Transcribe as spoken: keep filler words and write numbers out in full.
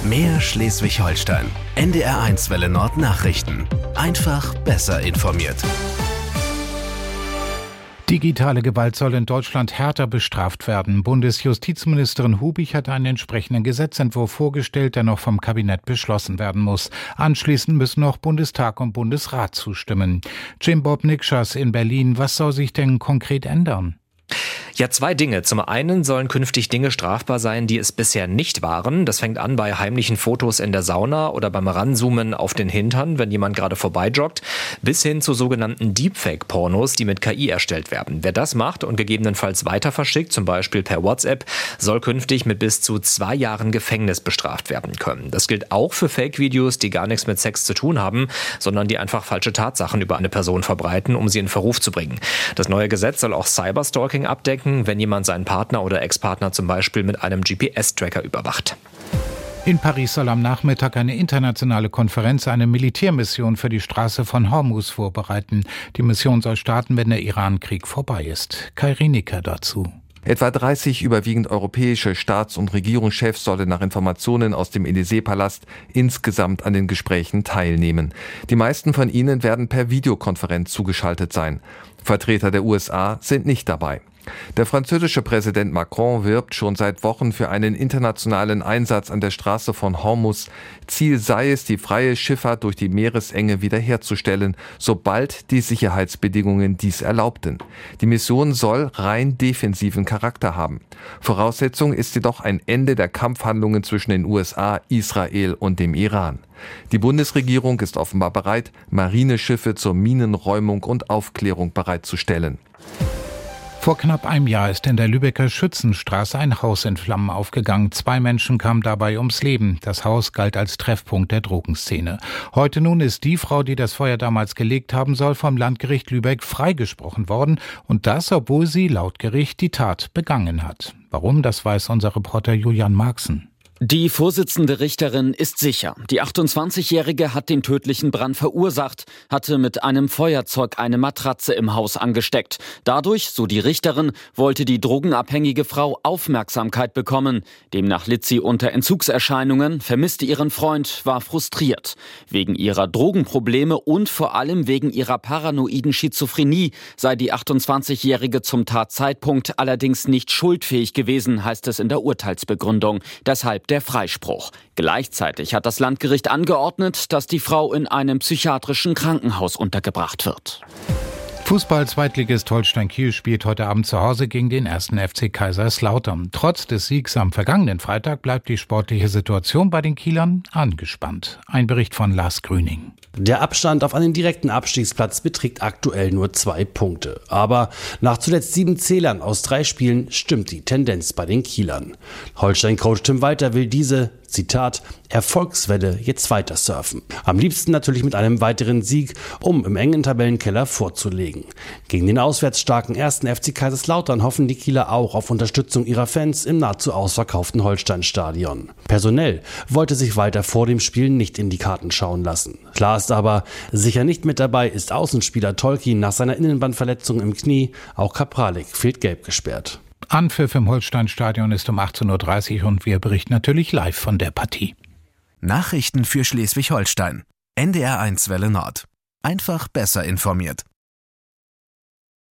Mehr Schleswig-Holstein. N D R eins Welle Nord Nachrichten. Einfach besser informiert. Digitale Gewalt soll in Deutschland härter bestraft werden. Bundesjustizministerin Hubich hat einen entsprechenden Gesetzentwurf vorgestellt, der noch vom Kabinett beschlossen werden muss. Anschließend müssen noch Bundestag und Bundesrat zustimmen. Jim Bob Nikschas in Berlin. Was soll sich denn konkret ändern? Ja, zwei Dinge. Zum einen sollen künftig Dinge strafbar sein, die es bisher nicht waren. Das fängt an bei heimlichen Fotos in der Sauna oder beim Ranzoomen auf den Hintern, wenn jemand gerade vorbeijoggt, bis hin zu sogenannten Deepfake-Pornos, die mit K I erstellt werden. Wer das macht und gegebenenfalls weiter verschickt, zum Beispiel per WhatsApp, soll künftig mit bis zu zwei Jahren Gefängnis bestraft werden können. Das gilt auch für Fake-Videos, die gar nichts mit Sex zu tun haben, sondern die einfach falsche Tatsachen über eine Person verbreiten, um sie in Verruf zu bringen. Das neue Gesetz soll auch Cyberstalking abdecken, wenn jemand seinen Partner oder Ex-Partner zum Beispiel mit einem G P S-Tracker überwacht. In Paris soll am Nachmittag eine internationale Konferenz eine Militärmission für die Straße von Hormuz vorbereiten. Die Mission soll starten, wenn der Iran-Krieg vorbei ist. Kai Rienecker dazu. Etwa dreißig überwiegend europäische Staats- und Regierungschefs sollen nach Informationen aus dem Élysée-Palast insgesamt an den Gesprächen teilnehmen. Die meisten von ihnen werden per Videokonferenz zugeschaltet sein. Vertreter der U S A sind nicht dabei. Der französische Präsident Macron wirbt schon seit Wochen für einen internationalen Einsatz an der Straße von Hormuz. Ziel sei es, die freie Schifffahrt durch die Meeresenge wiederherzustellen, sobald die Sicherheitsbedingungen dies erlaubten. Die Mission soll rein defensiven Charakter haben. Voraussetzung ist jedoch ein Ende der Kampfhandlungen zwischen den U S A, Israel und dem Iran. Die Bundesregierung ist offenbar bereit, Marineschiffe zur Minenräumung und Aufklärung bereitzustellen. Vor knapp einem Jahr ist in der Lübecker Schützenstraße ein Haus in Flammen aufgegangen. Zwei Menschen kamen dabei ums Leben. Das Haus galt als Treffpunkt der Drogenszene. Heute nun ist die Frau, die das Feuer damals gelegt haben soll, vom Landgericht Lübeck freigesprochen worden. Und das, obwohl sie laut Gericht die Tat begangen hat. Warum, das weiß unser Reporter Julian Marxen. Die Vorsitzende Richterin ist sicher. Die achtundzwanzigjährige hat den tödlichen Brand verursacht, hatte mit einem Feuerzeug eine Matratze im Haus angesteckt. Dadurch, so die Richterin, wollte die drogenabhängige Frau Aufmerksamkeit bekommen. Demnach litt sie unter Entzugserscheinungen, vermisste ihren Freund, war frustriert. Wegen ihrer Drogenprobleme und vor allem wegen ihrer paranoiden Schizophrenie sei die achtundzwanzigjährige zum Tatzeitpunkt allerdings nicht schuldfähig gewesen, heißt es in der Urteilsbegründung. Deshalb der Freispruch. Gleichzeitig hat das Landgericht angeordnet, dass die Frau in einem psychiatrischen Krankenhaus untergebracht wird. Fußball-Zweitligist Holstein Kiel spielt heute Abend zu Hause gegen den ersten F C Kaiserslautern. Trotz des Siegs am vergangenen Freitag bleibt die sportliche Situation bei den Kielern angespannt. Ein Bericht von Lars Grüning. Der Abstand auf einen direkten Abstiegsplatz beträgt aktuell nur zwei Punkte. Aber nach zuletzt sieben Zählern aus drei Spielen stimmt die Tendenz bei den Kielern. Holstein-Coach Tim Walter will diese, Zitat, Erfolgswelle jetzt weiter surfen. Am liebsten natürlich mit einem weiteren Sieg, um im engen Tabellenkeller vorzulegen. Gegen den auswärts starken ersten F C Kaiserslautern hoffen die Kieler auch auf Unterstützung ihrer Fans im nahezu ausverkauften Holstein-Stadion. Personell wollte sich Walter vor dem Spiel nicht in die Karten schauen lassen. Klar ist aber, sicher nicht mit dabei ist Außenspieler Tolkin nach seiner Innenbandverletzung im Knie. Auch Kapralik fehlt gelb gesperrt. Anpfiff im Holstein-Stadion ist um achtzehn Uhr dreißig und wir berichten natürlich live von der Partie. Nachrichten für Schleswig-Holstein. N D R eins Welle Nord. Einfach besser informiert.